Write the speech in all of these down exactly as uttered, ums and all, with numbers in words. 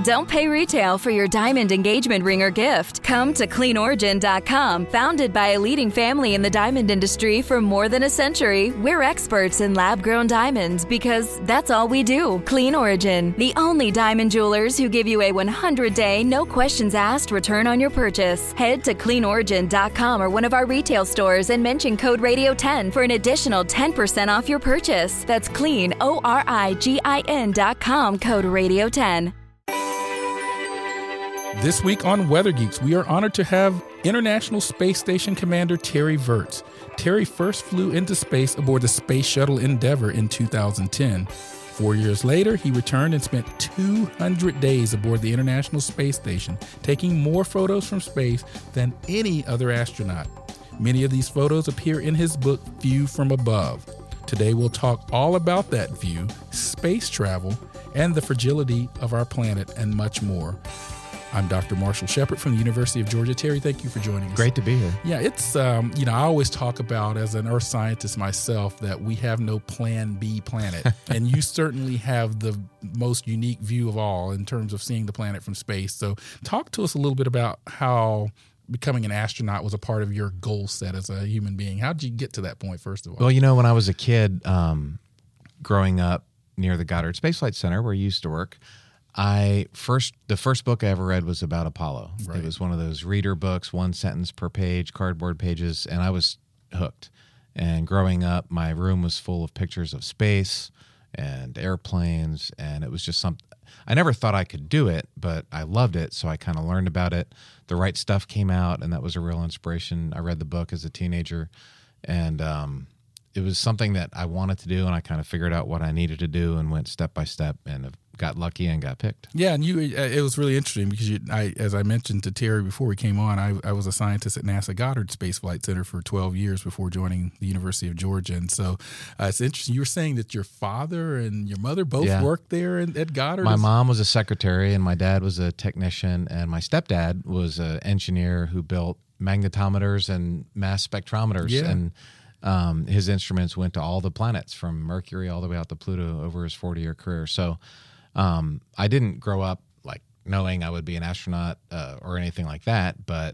Don't pay retail for your diamond engagement ring or gift. Come to clean origin dot com. Founded by a leading family in the diamond industry for more than a century, we're experts in lab-grown diamonds because that's all we do. Clean Origin, the only diamond jewelers who give you a one hundred day, no questions asked return on your purchase. Head to clean origin dot com or one of our retail stores and mention code radio ten for an additional ten percent off your purchase. That's clean, O R I G I N dot com, code radio ten. This week on Weather Geeks, we are honored to have International Space Station Commander Terry Virts. Terry first flew into space aboard the Space Shuttle Endeavour in two thousand ten. Four years later, he returned and spent two hundred days aboard the International Space Station, taking more photos from space than any other astronaut. Many of these photos appear in his book, View from Above. Today, we'll talk all about that view, space travel, and the fragility of our planet, and much more. I'm Doctor Marshall Shepard from the University of Georgia. Terry, thank you for joining us. Great to be here. Yeah, it's, um, you know, I always talk about, as an earth scientist myself, that we have no plan B planet. And you certainly have the most unique view of all in terms of seeing the planet from space. So talk to us a little bit about how becoming an astronaut was a part of your goal set as a human being. How did you get to that point, first of all? Well, you know, when I was a kid, um, growing up near the Goddard Space Flight Center, where I used to work, I first the first book I ever read was about Apollo. Right. It was one of those reader books, one sentence per page, cardboard pages, and I was hooked. And growing up, my room was full of pictures of space and airplanes, and it was just something. I never thought I could do it, but I loved it, so I kind of learned about it. The Right Stuff came out, and that was a real inspiration. I read the book as a teenager, and um, it was something that I wanted to do, and I kind of figured out what I needed to do and went step by step and got lucky and got picked. Yeah, and you, it was really interesting because, you, I, as I mentioned to Terry before we came on, I, I was a scientist at NASA Goddard Space Flight Center for twelve years before joining the University of Georgia. And so uh, it's interesting. You were saying that your father and your mother both yeah. worked there in, at Goddard? My mom was a secretary, and my dad was a technician, and my stepdad was an engineer who built magnetometers and mass spectrometers. Yeah. And um, his instruments went to all the planets from Mercury all the way out to Pluto over his forty-year career. So Um, I didn't grow up like knowing I would be an astronaut uh, or anything like that, but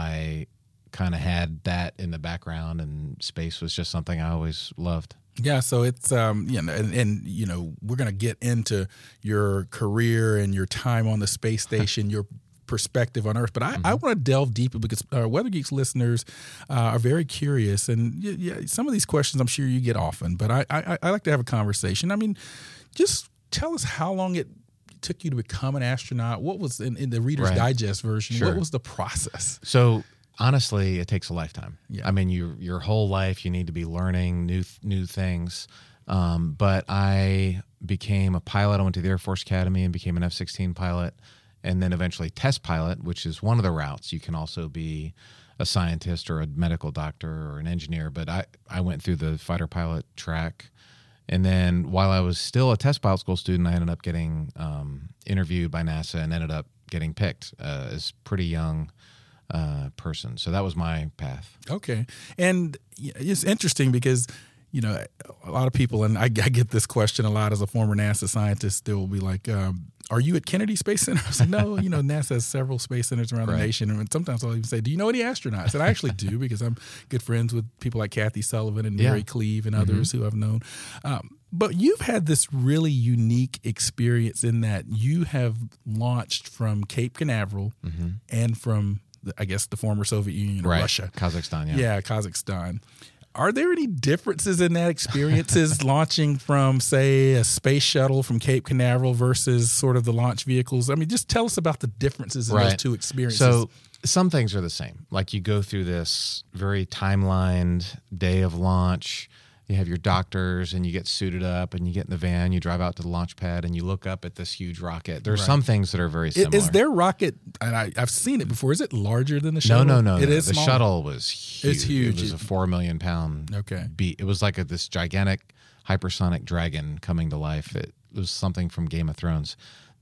I kind of had that in the background, and space was just something I always loved. Yeah, so it's um, you know, and, and you know, we're gonna get into your career and your time on the space station, your perspective on Earth, but I, mm-hmm. I want to delve deeper because uh, Weather Geeks listeners uh, are very curious, and y- yeah, some of these questions I'm sure you get often, but I, I I like to have a conversation. I mean, just tell us how long it took you to become an astronaut. What was in, in the Reader's right. Digest version? Sure. What was the process? So honestly, it takes a lifetime. Yeah. I mean, you, your whole life, you need to be learning new new things. Um, but I became a pilot. I went to the Air Force Academy and became an F sixteen pilot, and then eventually test pilot, which is one of the routes. You can also be a scientist or a medical doctor or an engineer. But I, I went through the fighter pilot track. And then while I was still a test pilot school student, I ended up getting um, interviewed by NASA and ended up getting picked uh, as pretty young uh, person. So that was my path. Okay. And it's interesting because, you know, a lot of people, and I, I get this question a lot as a former NASA scientist, they will be like, um, are you at Kennedy Space Center? I said, no, you know, NASA has several space centers around right. the nation. And sometimes I'll even say, do you know any astronauts? And I actually do, because I'm good friends with people like Kathy Sullivan and yeah. Mary Cleave and others mm-hmm. who I've known. Um, but you've had this really unique experience in that you have launched from Cape Canaveral mm-hmm. and from, the, I guess, the former Soviet Union or right. Russia. Kazakhstan, yeah. Yeah, Kazakhstan. Are there any differences in that experiences launching from, say, a space shuttle from Cape Canaveral versus sort of the launch vehicles? I mean, just tell us about the differences in right. those two experiences. So some things are the same. Like you go through this very timelined day of launch. You have your doctors and you get suited up and you get in the van, you drive out to the launch pad and you look up at this huge rocket. There's right. some things that are very similar. Is their rocket, and I, I've seen it before, is it larger than the shuttle? No, no, no. It no. is The small? shuttle was huge. It's huge. It was a four million pound okay. beat. It was like a, this gigantic hypersonic dragon coming to life. It was something from Game of Thrones.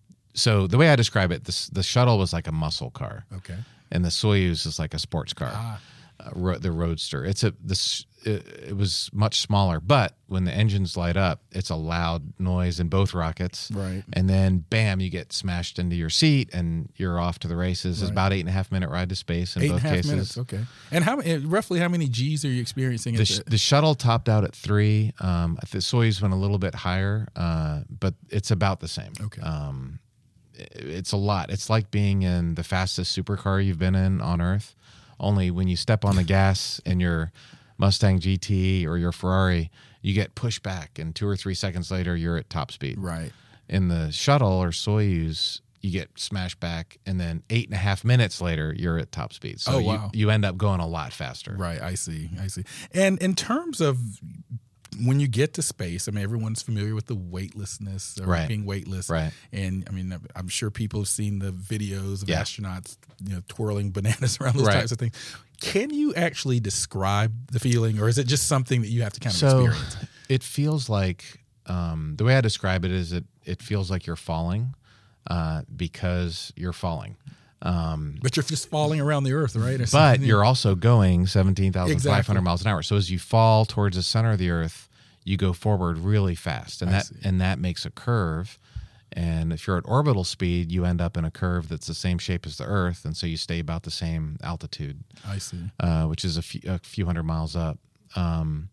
So the way I describe it, this, the shuttle was like a muscle car. Okay. And the Soyuz is like a sports car. Ah. uh, ro- the Roadster. It's a this it, it was much smaller, but when the engines light up, it's a loud noise in both rockets. Right. And then bam, you get smashed into your seat and you're off to the races. It's Right. about eight and a half minute ride to space in Eight both and a half cases. minutes. Okay. And how eh, roughly how many G's are you experiencing? The, At sh- the, the shuttle topped out at three. Um, the Soyuz went a little bit higher, uh, but it's about the same. Okay. Um, it- it's a lot. It's like being in the fastest supercar you've been in on Earth. Only when you step on the gas in your Mustang G T or your Ferrari, you get pushed back, and two or three seconds later, you're at top speed. right. In the shuttle or Soyuz, you get smashed back, and then eight and a half minutes later, you're at top speed. So Oh, wow. you, you end up going a lot faster. Right. I see. I see. And in terms of when you get to space, I mean, everyone's familiar with the weightlessness or Right. being weightless. Right. And I mean, I'm sure people have seen the videos of Yeah. astronauts, you know, twirling bananas around those Right. types of things. Can you actually describe the feeling, or is it just something that you have to kind of So experience? it feels like um, the way I describe it is it it feels like you're falling uh, because you're falling. Um, But you're just falling around the Earth, right? Or but something. you're also going seventeen thousand five hundred Exactly. miles an hour. So as you fall towards the center of the Earth, you go forward really fast, and I that see. and that makes a curve. And if you're at orbital speed, you end up in a curve that's the same shape as the Earth, and so you stay about the same altitude, I see. uh, which is a few, a few hundred miles up. Um,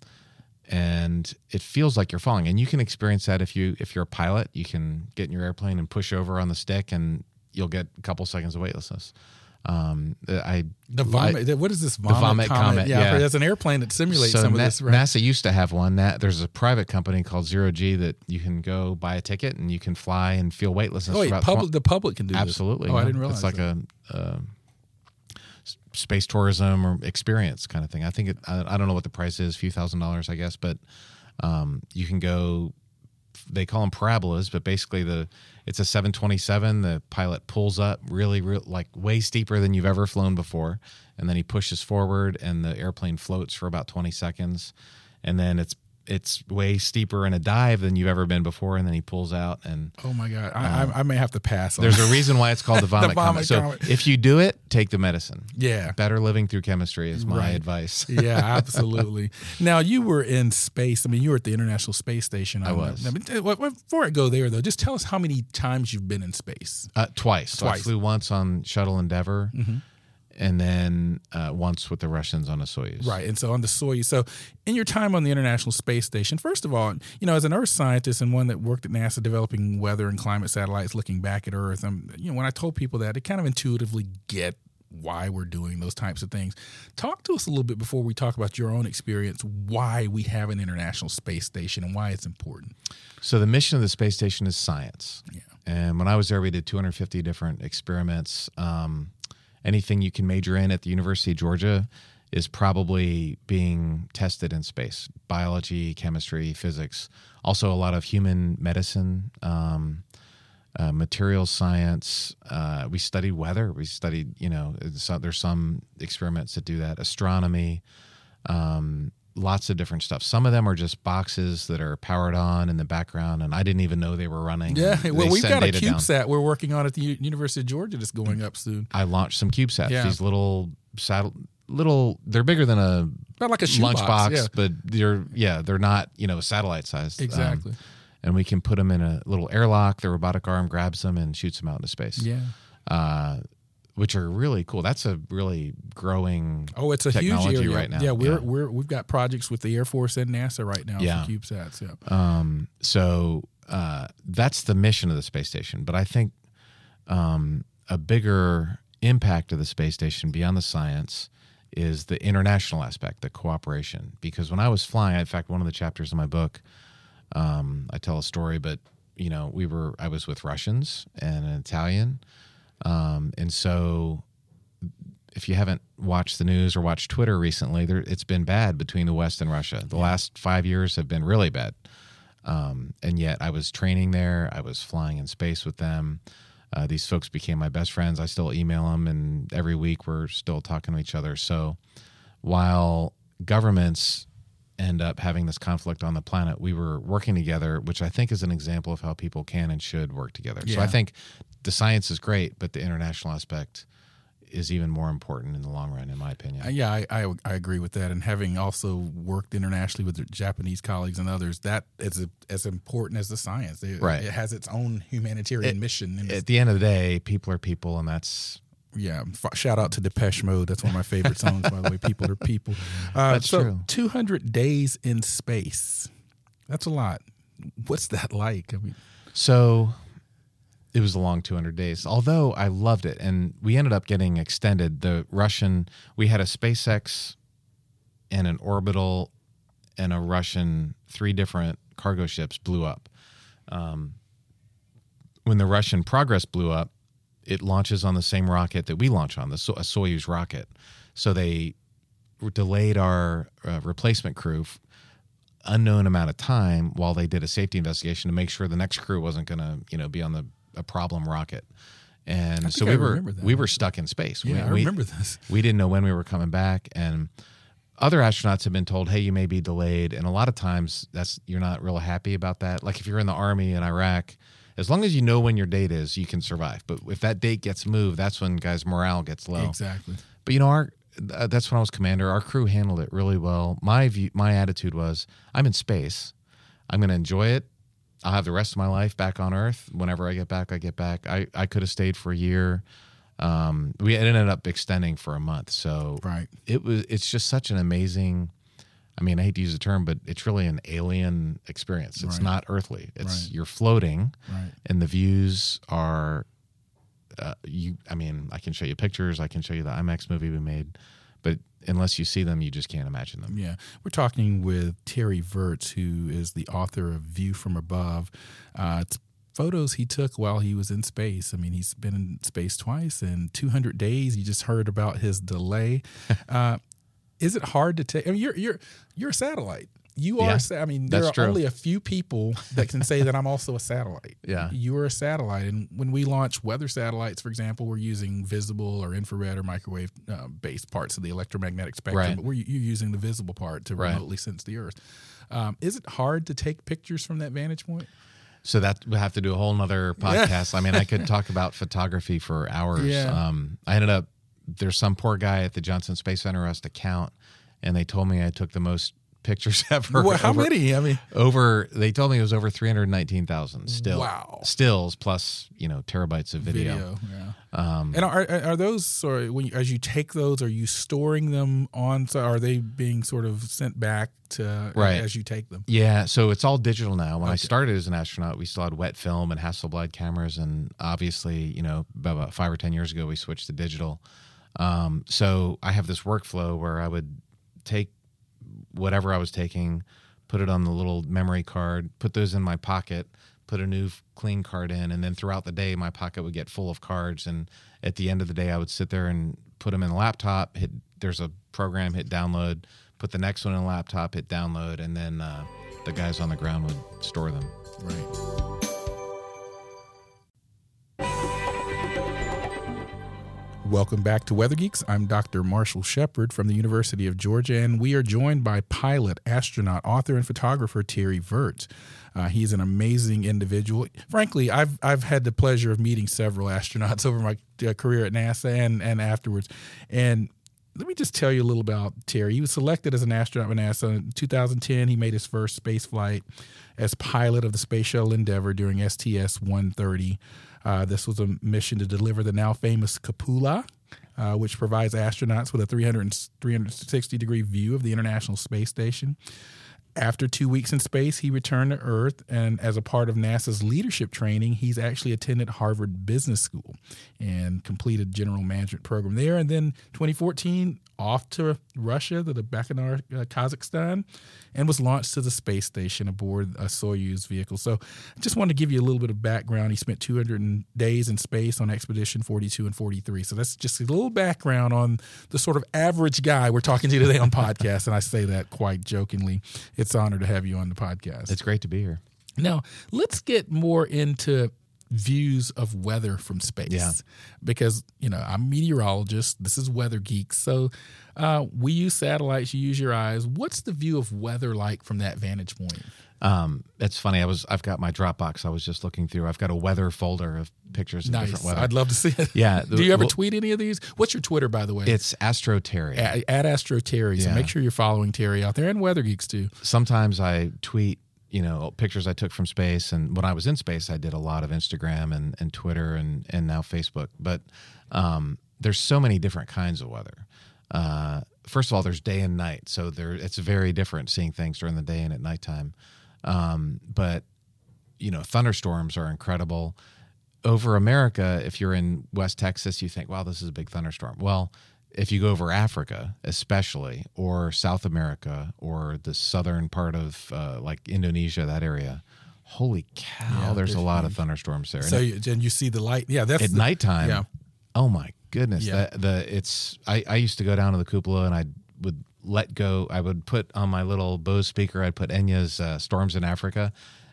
and it feels like you're falling, and you can experience that if you if you're a pilot. You can get in your airplane and push over on the stick, and you'll get a couple seconds of weightlessness. Um, I The I- vomit. What is this vomit? vomit comet, Yeah, yeah. there's an airplane that simulates so some of Na- this. Right? NASA used to have one. That there's a private company called Zero G that you can go buy a ticket and you can fly and feel weightlessness. Oh, wait, for about public. tw- The public can do this. Absolutely. Oh, I yeah. didn't realize. It's like that. a, a s- space tourism or experience kind of thing. I think it. I, I don't know what the price is, a few thousand dollars, I guess, but um, you can go. They call them parabolas, but basically the it's a seven twenty-seven. The pilot pulls up really, real like way steeper than you've ever flown before, and then he pushes forward, and the airplane floats for about twenty seconds, and then it's it's way steeper in a dive than you've ever been before, and then he pulls out and. Oh my God, I, I, I may have to pass. On There's that. a reason why it's called the vomit, vomit comet. So comet. if you do it, take the medicine. Yeah. Better living through chemistry is my Right. advice. Yeah, absolutely. Now you were in space. I mean, you were at the International Space Station. I was. I mean, uh, well, before I go there, though, just tell us how many times you've been in space. Uh, twice. So I Twice. flew once on Shuttle Endeavour, Mm-hmm. and then uh, once with the Russians on a Soyuz. Right, and so on the Soyuz. So, in your time on the International Space Station, first of all, you know, as an Earth scientist and one that worked at NASA developing weather and climate satellites, looking back at Earth, um, you know, when I told people that, they kind of intuitively get why we're doing those types of things. Talk to us a little bit before we talk about your own experience, why we have an International Space Station and why it's important. So the mission of the space station is science. Yeah. And when I was there, we did two hundred fifty different experiments. Um, anything you can major in at the University of Georgia is probably being tested in space: biology, chemistry, physics. Also, a lot of human medicine, um, uh, materials science. Uh, we studied weather. We studied, you know, so there's some experiments that do that. Astronomy. Um, lots of different stuff. Some of them are just boxes that are powered on in the background, and I didn't even know they were running. Yeah, They well, we've send got a data down. CubeSat we're working on at the U- University of Georgia that's going up soon. I launched some CubeSats. Yeah. These little saddle, little. They're bigger than a About like a shoebox. lunchbox, yeah. but they're yeah, they're not you know satellite sized. Um, Exactly. and we can put them in a little airlock. The robotic arm grabs them and shoots them out into space. Yeah. Uh, which are really cool. That's a really growing Oh, it's a technology huge area right now. Yeah, we're Yeah. we're we've got projects with the Air Force and NASA right now Yeah. for CubeSats. Yeah. Um, so uh, that's the mission of the space station. But I think um, a bigger impact of the space station beyond the science is the international aspect, the cooperation. Because when I was flying, in fact, one of the chapters in my book, um, I tell a story, but you know, we were I was with Russians and an Italian, um, and so if you haven't watched the news or watched Twitter recently, there, it's been bad between the West and Russia. The last five years have been really bad. Um, and yet I was training there. I was flying in space with them. Uh, these folks became my best friends. I still email them, and every week we're still talking to each other. So while governments end up having this conflict on the planet, we were working together, which I think is an example of how people can and should work together. So Yeah. I think the science is great, but the international aspect is even more important in the long run, in my opinion. Uh, yeah, I, I I agree with that. And having also worked internationally with the Japanese colleagues and others, that is a, as important as the science. It, right. it has its own humanitarian it, mission. And at the end of the day, people are people, and that's yeah. F- shout out to Depeche Mode. That's one of my favorite songs, by the way. People are people. Uh, that's so true. two hundred days in space. That's a lot. What's that like? I mean, so. It was a long two hundred days, although I loved it. And we ended up getting extended. The Russian, we had a SpaceX and an orbital and a Russian, three different cargo ships blew up. Um, when the Russian Progress blew up, it launches on the same rocket that we launch on, the so- a Soyuz rocket. So they delayed our uh, replacement crew f- unknown amount of time while they did a safety investigation to make sure the next crew wasn't going to, you know, be on the a problem rocket. And so we I were that. we were stuck in space. Yeah, we, I we, remember this. We didn't know when we were coming back, and other astronauts have been told, "Hey, you may be delayed." And a lot of times, that's you're not real happy about that. Like if you're in the Army in Iraq, as long as you know when your date is, you can survive. But if that date gets moved, that's when guys' morale gets low. Exactly. But you know, our uh, that's when I was commander. Our crew handled it really well. My view, my attitude was, I'm in space. I'm going to enjoy it. I'll have the rest of my life back on Earth. Whenever I get back, I get back. I, I could have stayed for a year. Um, we it ended up extending for a month. So right. it was. It's just such an amazing. I mean, I hate to use the term, but it's really an alien experience. It's right. not earthly. It's right. you're floating, right. and the views are. Uh, you. I mean, I can show you pictures. I can show you the IMAX movie we made, but unless you see them, you just can't imagine them. Yeah. We're talking with Terry Virts, who is the author of View from Above. Uh, it's photos he took while he was in space. I mean, he's been in space twice and two hundred days. You just heard about his delay. uh, is it hard to take? I mean, you're you're you're a satellite. You are. Yeah, I mean, there are true. only a few people that can say that I'm also a satellite. Yeah, you are a satellite, and when we launch weather satellites, for example, we're using visible or infrared or microwave uh, based parts of the electromagnetic spectrum. Right. But we're you're using the visible part to right. remotely sense the Earth. Um, is it hard to take pictures from that vantage point? So that we have to do a whole nother podcast. Yeah. I mean, I could talk about photography for hours. Yeah. Um, I ended up there's some poor guy at the Johnson Space Center who has to count, and they told me I took the most pictures ever. Well, how over, many? I mean, over. They told me it was over three hundred nineteen thousand still. Wow. Stills plus you know terabytes of video. Video yeah. Um, and are are those sorry when you, as you take those, are you storing them on? So are they being sort of sent back to right. as you take them? Yeah. So it's all digital now. When okay. I started as an astronaut, we still had wet film and Hasselblad cameras, and obviously, you know, about five or ten years ago, we switched to digital. Um, so I have this workflow where I would take whatever I was taking, put it on the little memory card, put those in my pocket, put a new clean card in, and then throughout the day, my pocket would get full of cards. And at the end of the day, I would sit there and put them in the laptop, hit, there's a program, hit download, put the next one in the laptop, hit download, and then uh, the guys on the ground would store them. Right. Welcome back to Weather Geeks. I'm Doctor Marshall Shepard from the University of Georgia, and we are joined by pilot, astronaut, author, and photographer Terry Virts. Uh, he's an amazing individual. Frankly, I've I've had the pleasure of meeting several astronauts over my uh, career at NASA and, and afterwards. And let me just tell you a little about Terry. He was selected as an astronaut with NASA in two thousand ten. He made his first space flight as pilot of the Space Shuttle Endeavour during S T S one thirty. Uh, this was a mission to deliver the now famous cupola, uh, which provides astronauts with a three hundred, three hundred sixty degree view of the International Space Station. After two weeks in space, he returned to Earth, and as a part of NASA's leadership training, he's actually attended Harvard Business School and completed general management program there. And then twenty fourteen, off to Russia, to the Baikonur, uh, Kazakhstan, and was launched to the space station aboard a Soyuz vehicle. So I just wanted to give you a little bit of background. He spent two hundred days in space on Expedition forty-two and forty-three. So that's just a little background on the sort of average guy we're talking to today on podcast, and I say that quite jokingly. It's an honor to have you on the podcast. It's great to be here. Now, let's get more into views of weather from space. Yeah. Because, you know, I'm a meteorologist. This is Weather Geeks. So uh, we use satellites. You use your eyes. What's the view of weather like from that vantage point? Um, it's funny. I was, I've got my Dropbox. I was just looking through. I've got a weather folder of pictures of Nice. different weather. I'd love to see it. Yeah. Do you ever well, tweet any of these? What's your Twitter, by the way? It's Astro Terry. at, at Astro Terry. So Yeah. make sure you're following Terry out there, and Weather Geeks too. Sometimes I tweet, you know, pictures I took from space. And when I was in space, I did a lot of Instagram and, and Twitter and, and now Facebook. But um, there's so many different kinds of weather. Uh, first of all, there's day and night. So there, it's very different seeing things during the day and at nighttime. Um, but, you know, thunderstorms are incredible. Over America, if you're in West Texas, you think, wow, this is a big thunderstorm. Well, if you go over Africa, especially, or South America, or the southern part of uh, like Indonesia, that area, holy cow, Yeah, there's a lot huge. of thunderstorms there. So And you, and you see the light. Yeah, that's at the, nighttime, Yeah. oh my goodness, Yeah. the, the it's. I, I used to go down to the cupola and I would let go. I would put on my little Bose speaker. I'd put Enya's uh, "Storms in Africa,"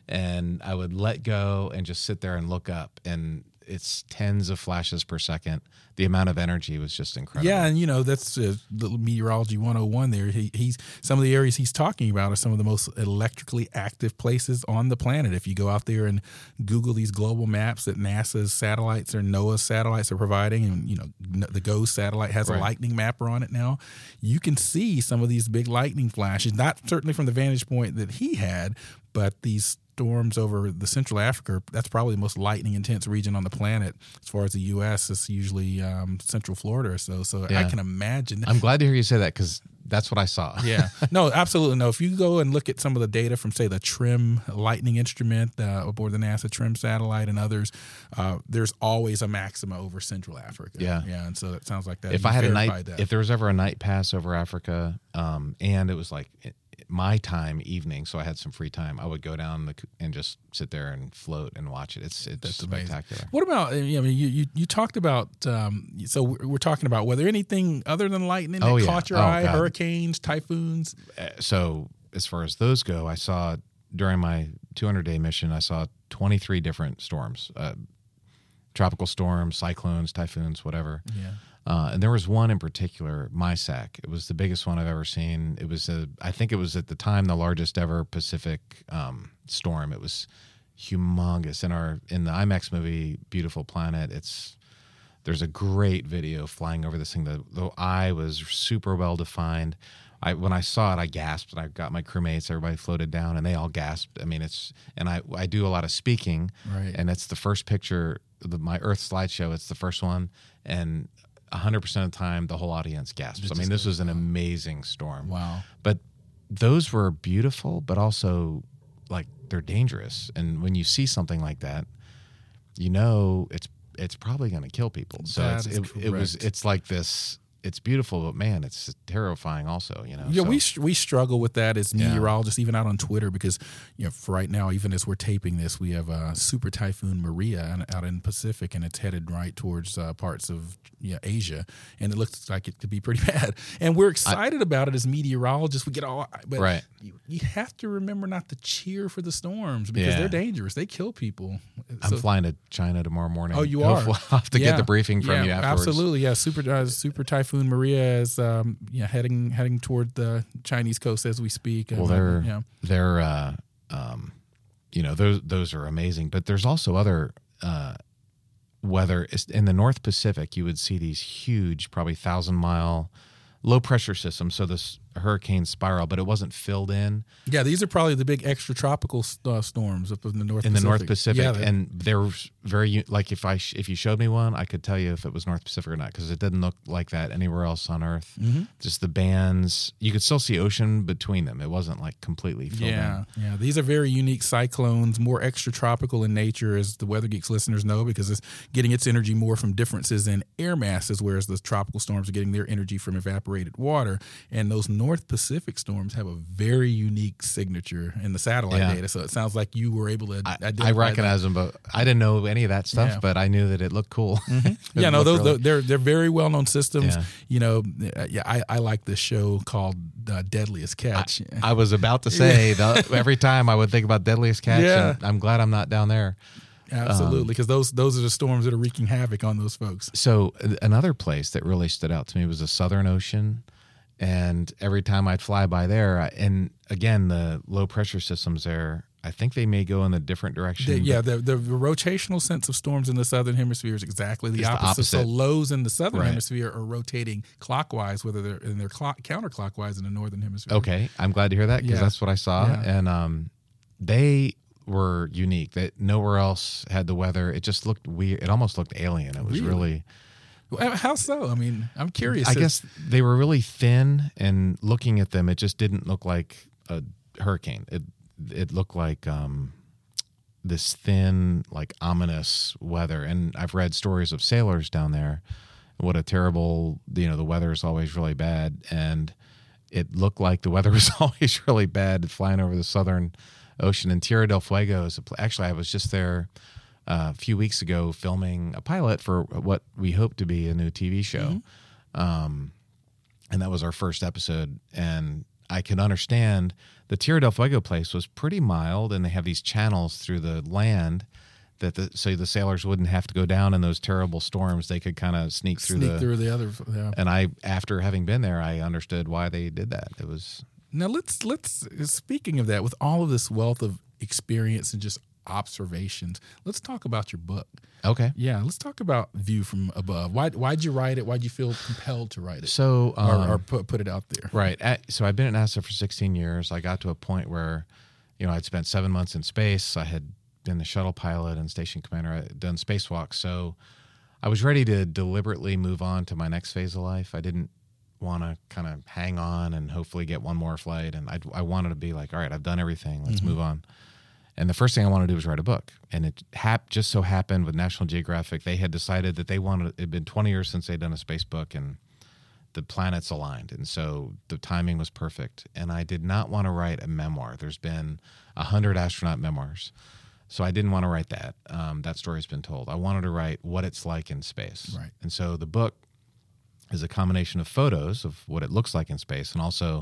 and I would let go and just sit there and look up. And it's tens of flashes per second. The amount of energy was just incredible. Yeah, and you know that's uh, the meteorology one oh one. There, he, he's some of the areas he's talking about are some of the most electrically active places on the planet. If you go out there and Google these global maps that NASA's satellites or NOAA's satellites are providing, and you know the GOES satellite has Right. a lightning mapper on it now, you can see some of these big lightning flashes. Not certainly from the vantage point that he had, but these storms over the Central Africa, that's probably the most lightning intense region on the planet. As far as the U S, it's usually um, Central Florida or so. So Yeah. I can imagine. I'm glad to hear you say that because that's what I saw. Yeah, no, absolutely no. If you go and look at some of the data from, say, the TRIM lightning instrument uh, aboard the NASA TRIM satellite and others, uh, there's always a maxima over Central Africa. Yeah. yeah, and so it sounds like that. If You I had a verified night, that. if there was ever a night pass over Africa, um, and it was like it, my time evening, so I had some free time, I would go down the, and just sit there and float and watch it. It's it's That's amazing. spectacular. What about? I mean, you you, you talked about. Um, so we're we're talking about whether anything other than lightning that Oh, yeah. caught your Oh, eye, God. hurricanes, typhoons. Uh, so as far as those go, I saw during my two hundred day mission, I saw twenty-three different storms, uh, tropical storms, cyclones, typhoons, whatever. Yeah. Uh, and there was one in particular, MISAC. It was the biggest one I've ever seen. It was, a, I think it was at the time the largest ever Pacific um, storm. It was humongous. In our in the IMAX movie, Beautiful Planet, it's there's a great video flying over this thing. The, the eye was super well defined. I when I saw it, I gasped, and I got my crewmates. Everybody floated down, and they all gasped. I mean, it's and I I do a lot of speaking, Right. and it's the first picture, the, my Earth slideshow. It's the first one, and one hundred percent of the time, the whole audience gasps. I mean, this was an amazing storm. Wow. But those were beautiful, but also like they're dangerous. And when you see something like that, you know it's it's probably going to kill people. So That it's, is it, it was correct. it's like this. It's beautiful, but man, it's terrifying also. You know. Yeah, So- we we struggle with that as Yeah. meteorologists, even out on Twitter, because you know, for right now, even as we're taping this, we have uh, Super Typhoon Maria out- out in the Pacific, and it's headed right towards uh, parts of yeah, Asia, and it looks like it could be pretty bad. And we're excited about it as meteorologists. We get all, but Right. you, you have to remember not to cheer for the storms because Yeah. they're dangerous. They kill people. I'm So- flying to China tomorrow morning. Oh, you are? Hopefully I'll have to Yeah. get the briefing from yeah, you afterwards. Absolutely, yeah. Super uh, Super Typhoon Maria is um, yeah heading heading toward the Chinese coast as we speak. Well, Um, they're yeah. they're uh, um, you know those those are amazing, but there's also other uh, weather in the North Pacific. You would see these huge, probably thousand mile low pressure systems. So this hurricane spiral, but it wasn't filled in Yeah, these are probably the big extratropical uh, storms up in the North in Pacific. the North Pacific, Yeah, they- and they're very like if I sh- if you showed me one, I could tell you if it was North Pacific or not because it didn't look like that anywhere else on Earth. Mm-hmm. Just the bands, you could still see ocean between them. It wasn't like completely filled yeah, in. yeah. These are very unique cyclones, more extratropical in nature, as the Weather Geeks listeners know, because it's getting its energy more from differences in air masses, whereas the tropical storms are getting their energy from evaporated water. And those North Pacific storms have a very unique signature in the satellite Yeah. data. So it sounds like you were able to I, identify I that. recognize them, but I didn't know any of that stuff. Yeah. But I knew that it looked cool. It Yeah, no, looked those really- they're they're very well known systems. Yeah. You know, uh, yeah, I, I like this show called uh, Deadliest Catch. I was about to say the, every time I would think about Deadliest Catch, Yeah. and I'm glad I'm not down there. Absolutely, because those those are the storms that are wreaking havoc on those folks. So uh, another place that really stood out to me was the Southern Ocean, And every time I'd fly by there, I, and again, the low pressure systems there, I think they may go in a different direction. The, yeah, the, the rotational sense of storms in the southern hemisphere is exactly the opposite. the opposite. So lows in the southern Right. hemisphere are rotating clockwise, whether they're in their clock, counterclockwise in the northern hemisphere. Okay, I'm glad to hear that because Yeah. that's what I saw, Yeah. and um, they were unique. That nowhere else had the weather. It just looked weird. It almost looked alien. It was Really? really. Well, how so? I mean, I'm curious. I as- guess they were really thin, and looking at them, it just didn't look like a hurricane. It it looked like um, this thin, like ominous weather. And I've read stories of sailors down there. What a terrible, you know, the weather is always really bad, and it looked like the weather was always really bad flying over the southern ocean. And Tierra del Fuego is a pl- actually I was just there uh, a few weeks ago filming a pilot for what we hope to be a new T V show. Mm-hmm. Um, and that was our first episode. And I can understand the Tierra del Fuego place was pretty mild, and they have these channels through the land that the, so the sailors wouldn't have to go down in those terrible storms. They could kind of sneak through sneak the, through the other. Yeah. and I, after having been there, I understood why they did that. It was, Now let's let's speaking of that, with all of this wealth of experience and just observations, let's talk about your book. okay. Yeah, let's talk about View from Above. Why why'd you write it? Why'd you feel compelled to write it? So, um, or, or put put it out there. right. At, so I've been at NASA for sixteen years. I got to a point where, you know, I'd spent seven months in space. I had been the shuttle pilot and station commander. I had done spacewalks. So I was ready to deliberately move on to my next phase of life. I didn't want to kind of hang on and hopefully get one more flight. And I, I wanted to be like, all right, I've done everything. Let's Mm-hmm. move on. And the first thing I wanted to do was write a book. And it hap- just so happened with National Geographic, they had decided that they wanted, it had been twenty years since they'd done a space book, and the planets aligned. And so the timing was perfect. And I did not want to write a memoir. There's been a hundred astronaut memoirs. So I didn't want to write that. Um, that story's been told. I wanted to write what it's like in space. Right. And so the book is a combination of photos of what it looks like in space, and also,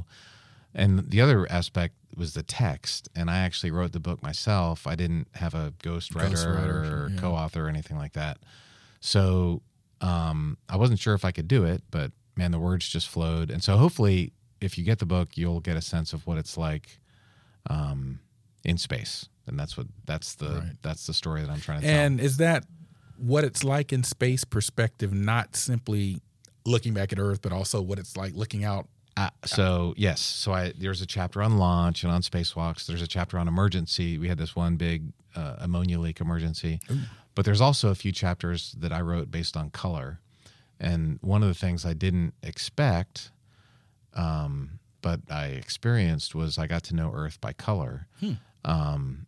and the other aspect was the text. And I actually wrote the book myself. I didn't have a ghostwriter Ghostwriter, or yeah. co-author or anything like that. So um, I wasn't sure if I could do it, but man, the words just flowed. And so hopefully, if you get the book, you'll get a sense of what it's like um, in space. And that's what that's the Right. that's the story that I'm trying to tell. And is that what it's like in space perspective, not simply looking back at Earth, but also what it's like looking out? Uh, so yes, so I there's a chapter on launch and on spacewalks. There's a chapter on emergency. We had this one big uh, ammonia leak emergency, Ooh. but there's also a few chapters that I wrote based on color. And one of the things I didn't expect, um, but I experienced, was I got to know Earth by color, Hmm. um,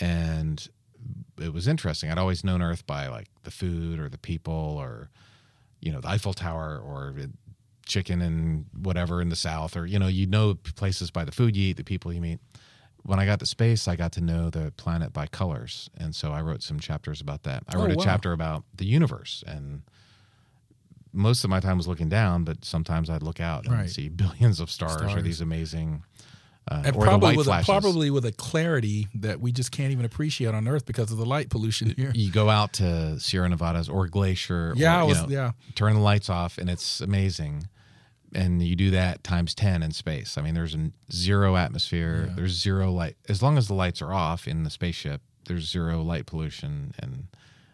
and it was interesting. I'd always known Earth by like the food or the people or you know the Eiffel Tower or chicken and whatever in the South, or, you know, you know places by the food you eat, the people you meet. When I got to space, I got to know the planet by colors. And so I wrote some chapters about that. I Oh, wrote a wow. chapter about the universe, and most of my time was looking down, but sometimes I'd look out and Right. see billions of stars, or Stars. these amazing, uh, And or the probably white with a, flashes. probably with a clarity that we just can't even appreciate on Earth because of the light pollution here. You go out to Sierra Nevadas or Glacier, Yeah, or, I you was, know, yeah. turn the lights off, and it's amazing. And you do that times ten in space. I mean, there's a zero atmosphere. Yeah. There's zero light. As long as the lights are off in the spaceship, there's zero light pollution, and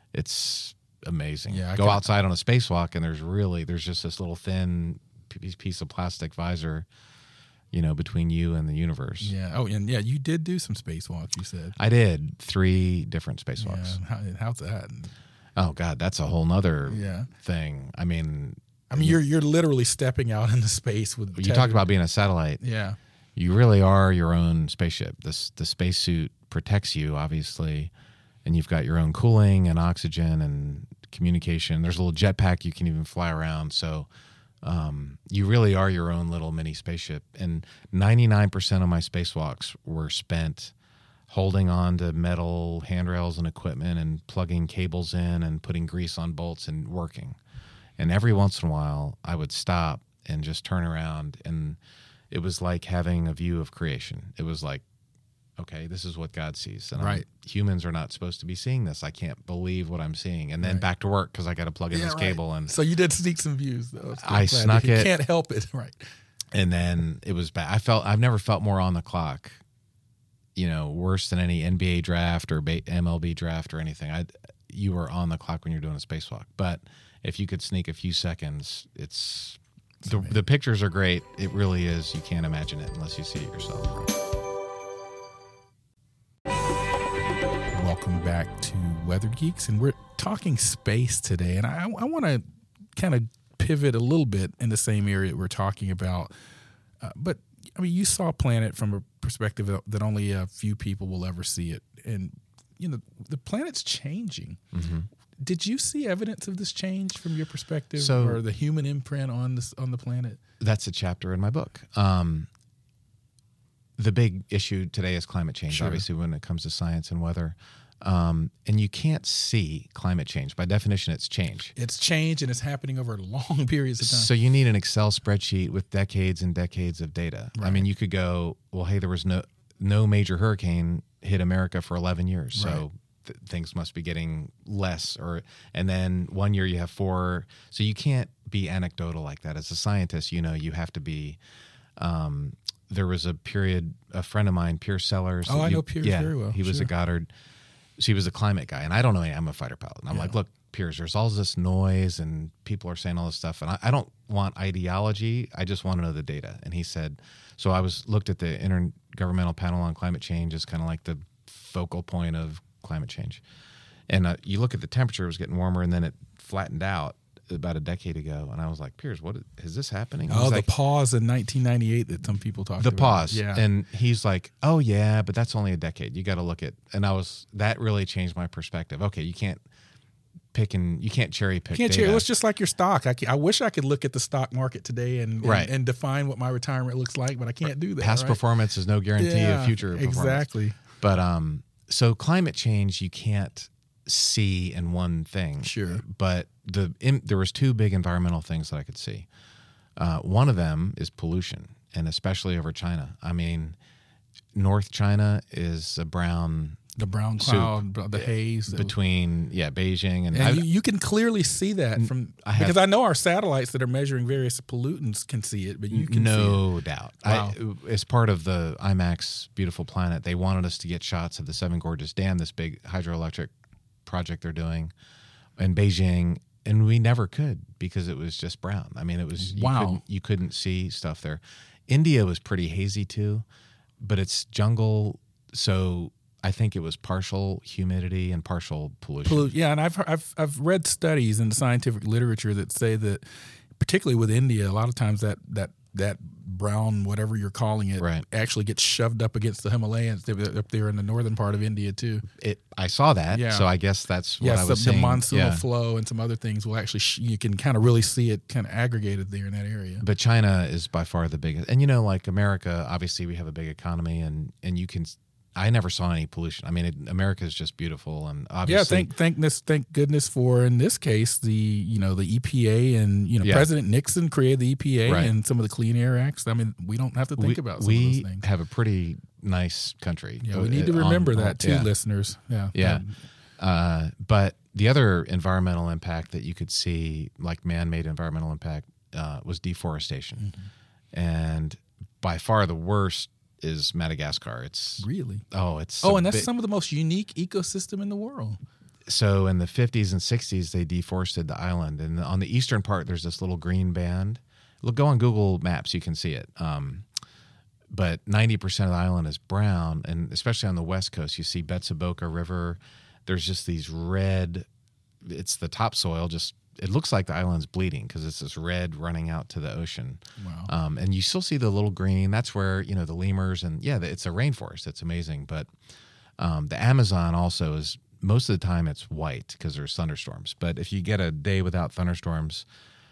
it's amazing. Yeah, I go can- outside on a spacewalk, and there's really there's just this little thin p- piece of plastic visor, you know, between you and the universe. Yeah. Oh, and yeah, you did do some spacewalks, you said. I did three different spacewalks. Yeah. How, how's that? Oh God, that's a whole nother Yeah. thing. I mean, I mean, you're you're literally stepping out into space with. you talk about being a satellite. Yeah. You really are your own spaceship. This the spacesuit protects you, obviously, and you've got your own cooling and oxygen and communication. There's a little jetpack you can even fly around. So um, you really are your own little mini spaceship. And ninety-nine percent of my spacewalks were spent holding on to metal handrails and equipment and plugging cables in and putting grease on bolts and working. And every once in a while, I would stop and just turn around, and it was like having a view of creation. It was like, okay, this is what God sees. And I'm- Right. humans are not supposed to be seeing this. I can't believe what I'm seeing. And then Right. back to work because I got to plug in Yeah, this right. cable. And So you did sneak some views, though. I'm I glad snuck you it. can't help it, right? And then it was bad. I felt I've never felt more on the clock, you know, worse than any N B A draft or M L B draft or anything. I you were on the clock when you're doing a spacewalk. But if you could sneak a few seconds, it's the, the pictures are great. It really is. You can't imagine it unless you see it yourself. Welcome back to Weather Geeks, and we're talking space today. And I, I want to kind of pivot a little bit in the same area we're talking about. Uh, but, I mean, you saw Planet from a perspective that only a few people will ever see it. And, you know, the planet's changing. Mm-hmm. Did you see evidence of this change from your perspective, so, or the human imprint on this on the planet? That's a chapter in my book. Um, the big issue today is climate change, sure. obviously, when it comes to science and weather. Um, and you can't see climate change. By definition, it's change. It's change, and it's happening over long periods of time. So you need an Excel spreadsheet with decades and decades of data. Right. I mean, you could go, well, hey, there was no no major hurricane hit America for eleven years, right. so th- things must be getting less. Or and then one year you have four. So you can't be anecdotal like that. As a scientist, you know, you have to be. Um, there was a period, a friend of mine, Pierce Sellers. Oh, I you, know Pierce yeah, very well. He was sure. a Goddard. So he was a climate guy, and I don't know. I'm a fighter pilot. And I'm yeah. like, look, Piers, there's all this noise, and people are saying all this stuff, and I, I don't want ideology. I just want to know the data. And he said, so I was looked at the Intergovernmental Panel on Climate Change as kind of like the focal point of climate change. And uh, you look at the temperature; it was getting warmer, and then it flattened out about a decade ago. And I was like, Piers, what is this happening? Oh, the like, pause in nineteen ninety-eight that some people talked the about. The pause. Yeah. And he's like, oh, yeah, but that's only a decade. You got to look at, and I was, that really changed my perspective. Okay, you can't pick and, you can't cherry pick. You can't data. cherry. It's just like your stock. I, I wish I could look at the stock market today and, right. and, and define what my retirement looks like, but I can't do that. Past right? performance is no guarantee yeah, of future performance. Exactly. But, um, so climate change, you can't see in one thing. Sure. But the in, there was two big environmental things that I could see. Uh, one of them is pollution, and especially over China. I mean, North China is a brown the brown cloud, soup the haze between yeah Beijing and, and you, you can clearly see that from I have, because I know our satellites that are measuring various pollutants can see it, but you can no see it. doubt. Wow. I, as part of the IMAX Beautiful Planet, they wanted us to get shots of the Seven Gorges Dam, this big hydroelectric project they're doing in Beijing, and we never could because it was just brown. I mean, it was you wow. couldn't, you couldn't see stuff there. India was pretty hazy too, but it's jungle, so I think it was partial humidity and partial pollution. Pollu- yeah, and I've I've I've read studies in the scientific literature that say that, particularly with India, a lot of times that that that brown, whatever you're calling it, right. actually gets shoved up against the Himalayas. They're up there in the northern part of India too. It, I saw that, yeah. so I guess that's what yes, I was the, saying. the monsoonal yeah. flow and some other things will actually sh- you can kind of really see it kind of aggregated there in that area. But China is by far the biggest, and you know, like America, obviously we have a big economy, and and you can. I never saw any pollution. I mean, it, America is just beautiful, and obviously, yeah. Thank, thank this, thank goodness for in this case the you know the E P A and you know yeah. President Nixon created the E P A right. and some of the Clean Air Acts. I mean, we don't have to think we, about some we of those things. have a pretty nice country. Yeah, we need to remember on, that on, too, yeah. listeners. Yeah, yeah. Um, uh, but the other environmental impact that you could see, like man-made environmental impact, uh, was deforestation, mm-hmm. and by far the worst is Madagascar. It's really oh, it's oh, and that's big, some of the most unique ecosystem in the world. So in the fifties and sixties, they deforested the island, and on the eastern part, there's this little green band. Look, go on Google Maps, you can see it. Um, but ninety percent of the island is brown, and especially on the west coast, you see Betsaboka River. There's just these red. It's the topsoil just. It looks like the island's bleeding because it's this red running out to the ocean. Wow. Um, and you still see the little green. That's where, you know, the lemurs and, yeah, it's a rainforest. It's amazing. But um, the Amazon also is, most of the time it's white because there's thunderstorms. But if you get a day without thunderstorms,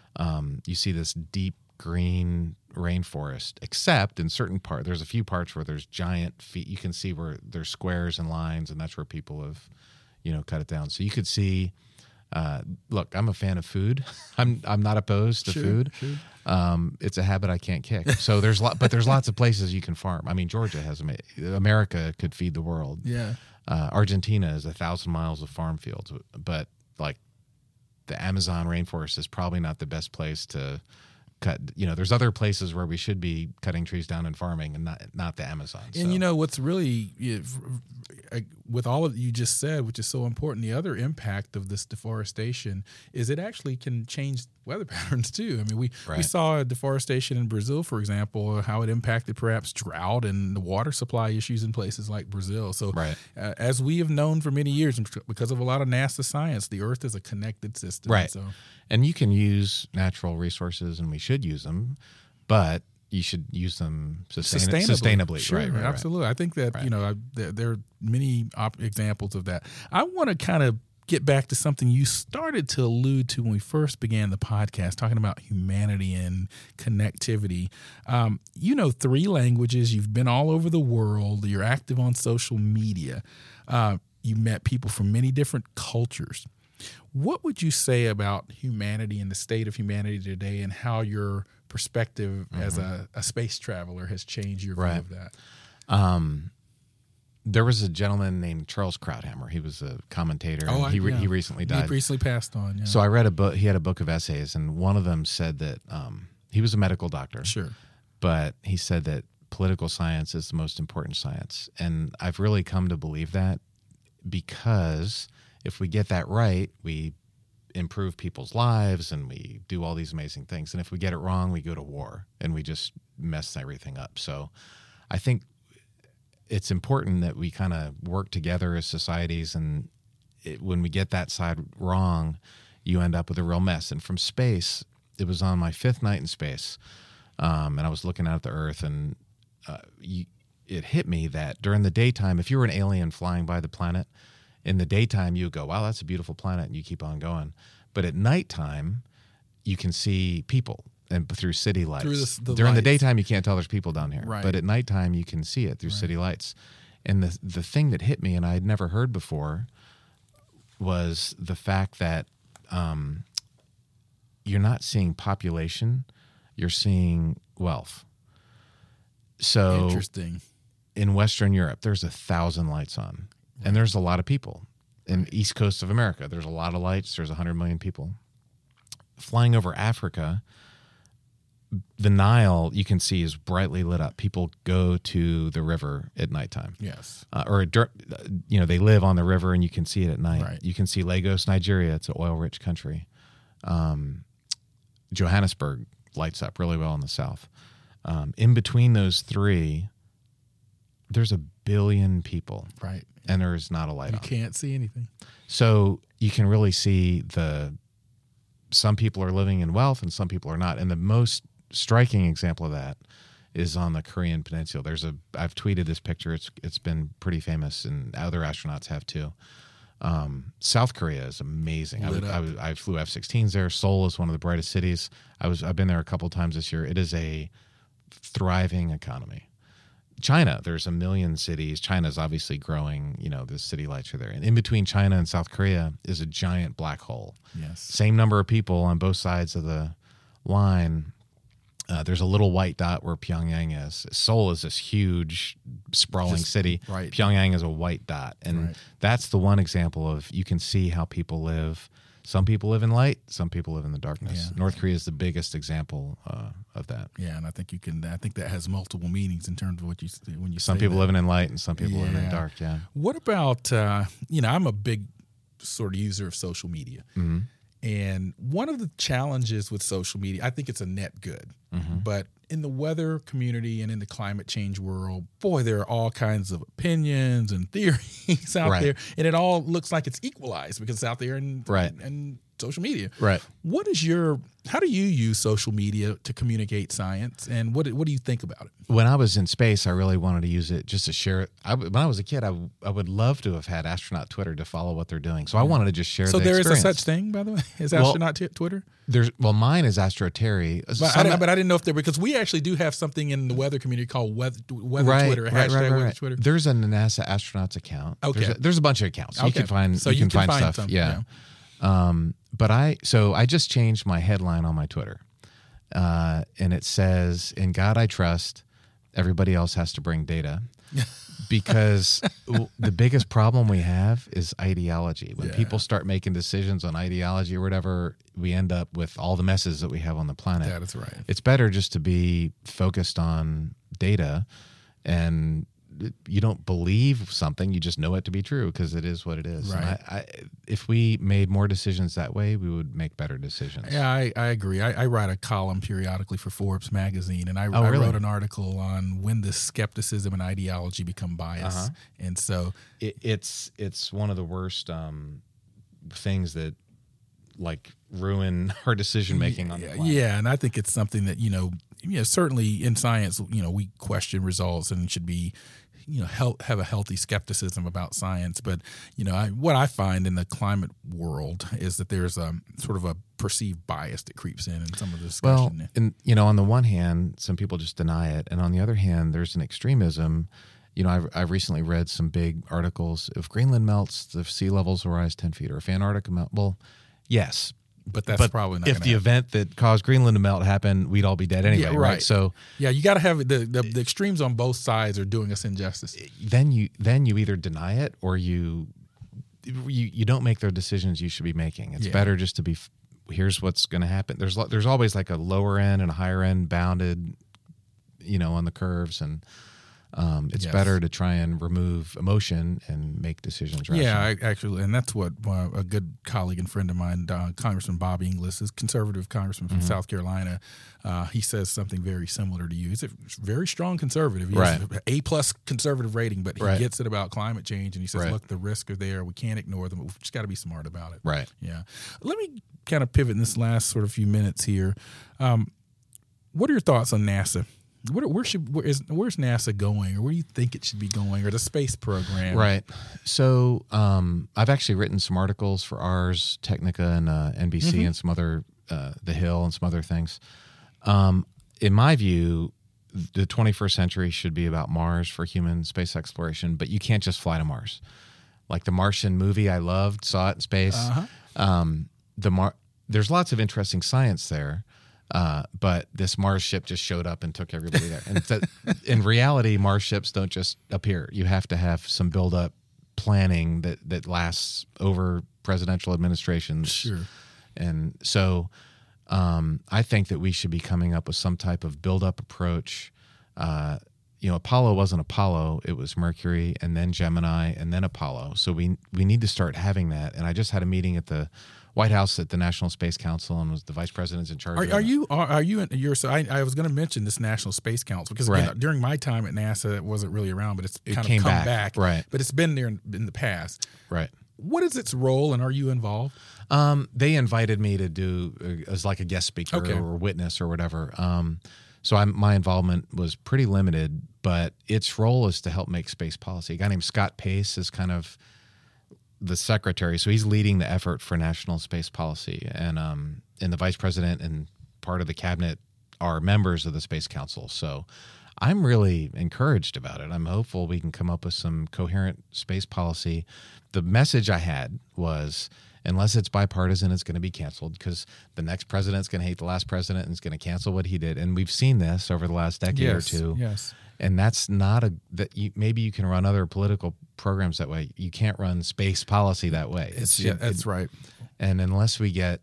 um, you see this deep green rainforest, except in certain parts. There's a few parts where there's giant feet. You can see where there's squares and lines, and that's where people have, you know, cut it down. So you could see... Uh, look, I'm a fan of food. I'm I'm not opposed to sure, food. Sure. Um, it's a habit I can't kick. So there's lot, but there's lots of places you can farm. I mean, Georgia has America could feed the world. Yeah. Uh, Argentina is a thousand miles of farm fields, but like the Amazon rainforest is probably not the best place to cut. You know, there's other places where we should be cutting trees down and farming, and not not the Amazon. And so. you know what's really, with all of you just said, which is so important, the other impact of this deforestation is it actually can change weather patterns too. I mean, we, right. we saw deforestation in Brazil, for example, how it impacted perhaps drought and the water supply issues in places like Brazil. So right. uh, as we have known for many years, because of a lot of NASA science, the Earth is a connected system. Right. So. And you can use natural resources, and we should use them, but you should use them sustain- sustainably. sustainably. Sure, right, right, absolutely. Right. I think that, right. you know, I, there, there are many op- examples of that. I want to kind of get back to something you started to allude to when we first began the podcast, talking about humanity and connectivity. Um, you know three languages. You've been all over the world. You're active on social media. Uh, you met people from many different cultures. What would you say about humanity and the state of humanity today, and how your perspective mm-hmm. as a, a space traveler has changed your right. view of that? Um, there was a gentleman named Charles Krauthammer. He was a commentator. Oh, I, he re- yeah. he recently died. He recently passed on. Yeah. So I read a book. He had a book of essays, and one of them said that um, he was a medical doctor. Sure, but he said that political science is the most important science, and I've really come to believe that, because if we get that right, we improve people's lives and we do all these amazing things. And if we get it wrong, we go to war and we just mess everything up. So I think it's important that we kind of work together as societies. And it, when we get that side wrong, you end up with a real mess. And from space, it was on my fifth night in space. Um, and I was looking out at the Earth, and uh, you, it hit me that during the daytime, if you were an alien flying by the planet, in the daytime, you go, wow, that's a beautiful planet, and you keep on going. But at nighttime, you can see people and through city lights. Through the, the During lights. the daytime, you can't tell there's people down here. Right. But at nighttime, you can see it through right. city lights. And the the thing that hit me, and I had never heard before, was the fact that um, you're not seeing population, you're seeing wealth. So interesting. In Western Europe, there's a thousand lights on. And there's a lot of people. In the East Coast of America, there's a lot of lights. There's one hundred million people. Flying over Africa, the Nile, you can see, is brightly lit up. People go to the river at nighttime. Yes. Uh, or, you know, they live on the river, and you can see it at night. Right. You can see Lagos, Nigeria. It's an oil-rich country. Um, Johannesburg lights up really well in the south. Um, in between those three, there's a billion people. Right. And there's not a light you on. You can't see anything. So you can really see the some people are living in wealth and some people are not. And the most striking example of that is on the Korean Peninsula. There's a I've tweeted this picture. It's it's been pretty famous, and other astronauts have too. Um, South Korea is amazing. I, I, I flew F sixteens there. Seoul is one of the brightest cities. I was I've been there a couple times this year. It is a thriving economy. China, there's a million cities. China's obviously growing. You know, the city lights are there. And in between China and South Korea is a giant black hole. Yes. Same number of people on both sides of the line. Uh, there's a little white dot where Pyongyang is. Seoul is this huge, sprawling Just, city. Right. Pyongyang is a white dot. And right. that's the one example of you can see how people live. Some people live in light. Some people live in the darkness. Yeah. North Korea is the biggest example uh, of that. Yeah, and I think you can. I think that has multiple meanings in terms of what you when you. Some say people that. living in light, and some people yeah. living in dark. Yeah. What about uh, you know? I'm a big sort of user of social media, mm-hmm. and one of the challenges with social media, I think it's a net good, mm-hmm. but in the weather community and in the climate change world, boy, there are all kinds of opinions and theories out right. there, and it all looks like it's equalized because it's out there and right. and, and social media. Right. What is your? How do you use social media to communicate science, and what what do you think about it? When I was in space, I really wanted to use it just to share it. I, when I was a kid, I, I would love to have had astronaut Twitter to follow what they're doing. So I wanted to just share. So the there experience. is a such thing, by the way, as astronaut t- Twitter. There's well, mine is Astro Terry. But I, didn't, but I didn't know if there because we actually do have something in the weather community called weather, weather right, Twitter, right, hashtag right, right, weather right. Twitter. There's a NASA astronauts account. Okay, there's a, there's a bunch of accounts. Okay. You can find. So you, you can, can find, find stuff. some, yeah. yeah. Um, but I so I just changed my headline on my Twitter, uh, and it says, "In God I trust. Everybody else has to bring data." because the biggest problem we have is ideology. When Yeah. people start making decisions on ideology or whatever, we end up with all the messes that we have on the planet. That is right. It's better just to be focused on data, and you don't believe something, you just know it to be true because it is what it is. Right. And I, I, if we made more decisions that way, we would make better decisions. Yeah, I, I agree. I, I write a column periodically for Forbes magazine, and I, Oh, I really? wrote an article on when does skepticism and ideology become bias. Uh-huh. And so, It, it's it's one of the worst um, things that like ruin our decision making on the yeah, planet. yeah, and I think it's something that you know, you know, certainly in science, you know, we question results and should be, you know, help, have a healthy skepticism about science. But you know, I, what I find in the climate world is that there's a sort of a perceived bias that creeps in in some of the Well, discussion. and you know, on the one hand, some people just deny it, and on the other hand, there's an extremism. You know, I've, I've recently read some big articles. If Greenland melts, the sea levels will rise ten feet, or if Antarctica melt, well, yes. but that's But probably not if gonna the happen. event that caused Greenland to melt happened, we'd all be dead anyway, Yeah, right? right. So Yeah, you got to have the, the the extremes on both sides are doing us injustice. then you then you either deny it or you you you don't make the decisions you should be making. It's Yeah. better just to be. Here's what's going to happen. There's lo- there's always like a lower end and a higher end bounded, you know, on the curves, and um, it's Yes. better to try and remove emotion and make decisions. Yeah, rationally. I, actually, and that's what uh, a good colleague and friend of mine, uh, Congressman Bob Inglis, is conservative congressman from Mm-hmm. South Carolina. Uh, he says something very similar to you. He's a very strong conservative. He has Right. an A plus conservative rating, but he Right. gets it about climate change, and he says, Right. "Look, the risks are there. We can't ignore them. But we've just got to be smart about it." Right. Yeah. Let me kind of pivot in this last sort of few minutes here. Um, what are your thoughts on NASA? Where, where should where is where's NASA going, or where do you think it should be going, or the space program? Right. So um, I've actually written some articles for Ars Technica and uh, N B C Mm-hmm. and some other, uh, The Hill and some other things. Um, in my view, the twenty-first century should be about Mars for human space exploration, but you can't just fly to Mars. Like the Martian movie I loved, saw it in space. Uh-huh. Um, the Mar- There's lots of interesting science there. Uh, but this Mars ship just showed up and took everybody there. And that, in reality, Mars ships don't just appear. You have to have some build-up planning that, that lasts over presidential administrations. Sure. And so um, I think that we should be coming up with some type of build-up approach. Uh, you know, Apollo wasn't Apollo. It was Mercury and then Gemini and then Apollo. So we we need to start having that. And I just had a meeting at the White House at the National Space Council and was the vice president's in charge. Are, of are it. you are, are you you're so I, I was going to mention this National Space Council because again, Right. during my time at NASA it wasn't really around, but it's It kind came of come back, back, right. But it's been there in, in the past. Right. What is its role, and are you involved? Um, they invited me to do uh, as like a guest speaker Okay. or witness or whatever. Um, so I'm, my involvement was pretty limited, but its role is to help make space policy. A guy named Scott Pace is kind of the secretary, so he's leading the effort for national space policy, and um, and the vice president and part of the cabinet are members of the Space Council. So I'm really encouraged about it. I'm hopeful we can come up with some coherent space policy. The message I had was, unless it's bipartisan, it's going to be canceled because the next president's going to hate the last president and is going to cancel what he did. And we've seen this over the last decade Yes, or two. yes. And that's not a that you, maybe you can run other political programs that way. You can't run space policy that way. It's, yeah, it- that's it- right. And unless we get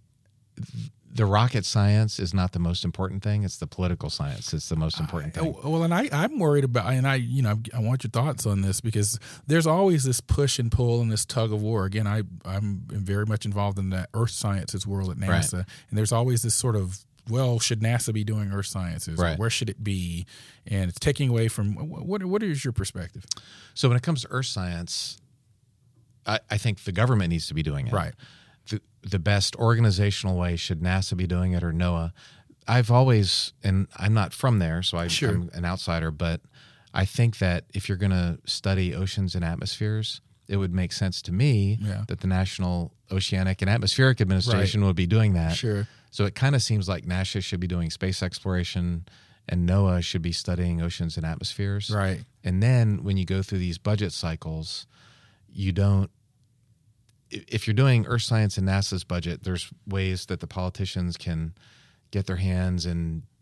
the rocket science is not the most important thing. It's the political science. It's the most important thing. Oh, well, and I, I'm worried about, and I, you know, I want your thoughts on this because there's always this push and pull and this tug of war. Again, I, I'm very much involved in the earth sciences world at NASA, Right. and there's always this sort of, well, should NASA be doing earth sciences? Or Right. where should it be? And it's taking away from, what, what is your perspective? So when it comes to earth science, I, I think the government needs to be doing it. Right. The, the best organizational way, should NASA be doing it or NOAA? I've always, and I'm not from there, so I, Sure. I'm an outsider, but I think that if you're going to study oceans and atmospheres, it would make sense to me Yeah. that the National Oceanic and Atmospheric Administration would be doing that. Sure. So it kind of seems like NASA should be doing space exploration and NOAA should be studying oceans and atmospheres. Right. And then when you go through these budget cycles, you don't, if you're doing earth science in NASA's budget, there's ways that the politicians can get their hands and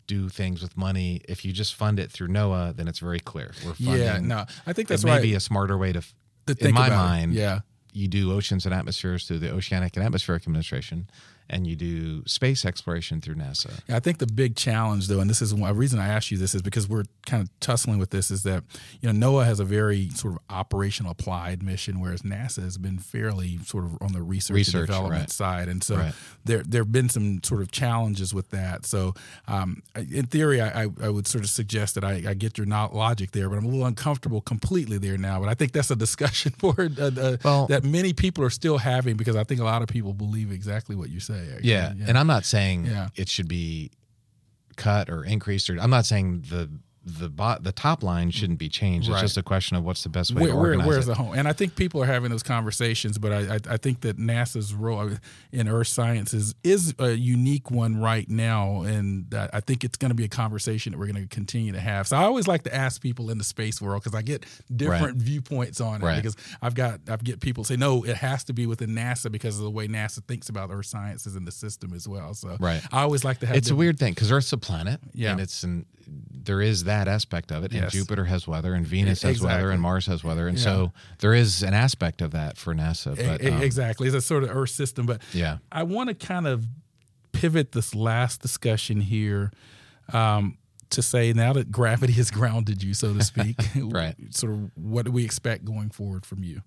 do things with money. If you just fund it through NOAA, then it's very clear. We're funding. Yeah, no, I think that's it right. may be a smarter way to, to in think my about mind, it. Yeah. you do oceans and atmospheres through the Oceanic and Atmospheric Administration, and you do space exploration through NASA. I think the big challenge, though, and this is one reason I asked you this, is because we're kind of tussling with this, is that, you know, NOAA has a very sort of operational applied mission, whereas NASA has been fairly sort of on the research, research and development right. side. And so right. there there have been some sort of challenges with that. So um, in theory, I, I, I would sort of suggest that I, I get your not logic there, but I'm a little uncomfortable completely there now. But I think that's a discussion for uh, uh, well, that many people are still having, because I think a lot of people believe exactly what you say. Actually. Yeah. yeah. And I'm not saying yeah. it should be cut or increased, or I'm not saying the the bot the top line shouldn't be changed. It's right. just a question of what's the best way where, to where, organize where's it. the home? And I think people are having those conversations, but I, I, I think that NASA's role in Earth sciences is a unique one right now, and I think it's going to be a conversation that we're going to continue to have. So I always like to ask people in the space world, because I get different right. viewpoints on it. Right. Because I've got I get people say, no, it has to be within NASA because of the way NASA thinks about Earth sciences in the system as well. So right. I always like to have. It's a weird thing because Earth's a planet, yeah. and it's an there is that aspect of it, and yes. Jupiter has weather, and Venus has exactly. weather, and Mars has weather, and yeah. so there is an aspect of that for NASA. But, e- um, exactly, it's a sort of Earth system. But yeah. I want to kind of pivot this last discussion here um, to say, now that gravity has grounded you, so to speak, right? Sort of, what do we expect going forward from you?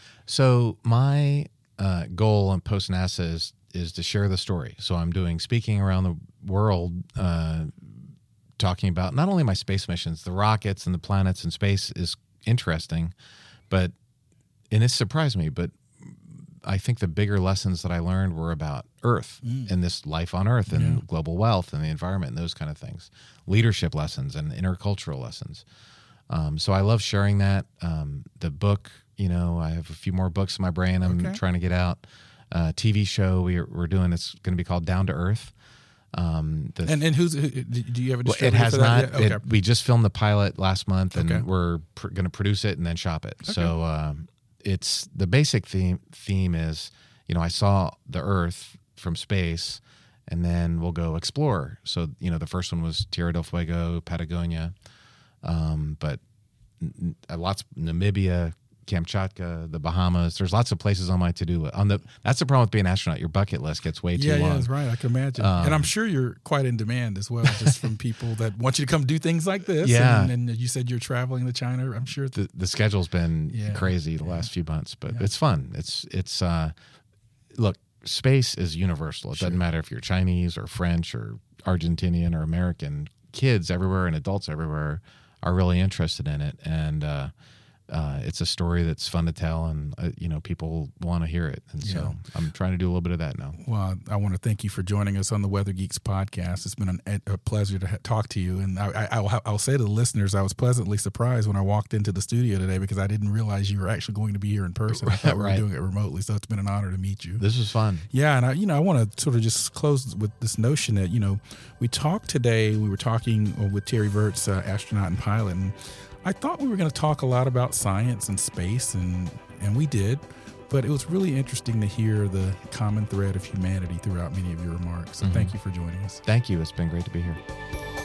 So my uh, goal on post NASA is is to share the story. So I'm doing speaking around the world. Uh, talking about not only my space missions, the rockets and the planets in space is interesting, but, and it surprised me, but I think the bigger lessons that I learned were about Earth mm. and this life on Earth and yeah. global wealth and the environment and those kind of things, leadership lessons and intercultural lessons. Um, so I love sharing that. Um, the book, you know, I have a few more books in my brain I'm okay. trying to get out. Uh, T V show we, we're doing, it's going to be called Down to Earth. Um, the, and and who's who, do you have a distributor? Well, it has for that not. yet? It, okay. we just filmed the pilot last month, and okay. we're pr- going to produce it and then shop it. Okay. So um, it's the basic theme. Theme is, you know, I saw the Earth from space, and then we'll go explore. So you know, the first one was Tierra del Fuego, Patagonia, um, but n- n- lots Namibia, Kamchatka, the Bahamas. There's lots of places on my to-do list. On the that's the problem with being an astronaut. Your bucket list gets way too yeah, long. Yeah, that's right. I can imagine. Um, and I'm sure you're quite in demand as well, just from people that want you to come do things like this. Yeah. And, and you said you're traveling to China. I'm sure the the schedule's been yeah, crazy the yeah. last few months, but yeah. it's fun. It's it's uh, look, space is universal. It sure. doesn't matter if you're Chinese or French or Argentinian or American. Kids everywhere and adults everywhere are really interested in it, and uh, uh, it's a story that's fun to tell, and uh, you know, people want to hear it, and so yeah. I'm trying to do a little bit of that now. Well, I want to thank you for joining us on the Weather Geeks podcast. It's been an, a pleasure to ha- talk to you, and I, I, I'll, I'll say to the listeners, I was pleasantly surprised when I walked into the studio today, because I didn't realize you were actually going to be here in person. I thought we right. were doing it remotely, so it's been an honor to meet you. This was fun. Yeah, and I, you know, I want to sort of just close with this notion that, you know, we talked today. We were talking with Terry Virts, uh, astronaut and pilot, and I thought we were going to talk a lot about science and space, and and we did, but it was really interesting to hear the common thread of humanity throughout many of your remarks. So mm-hmm. thank you for joining us. Thank you. It's been great to be here.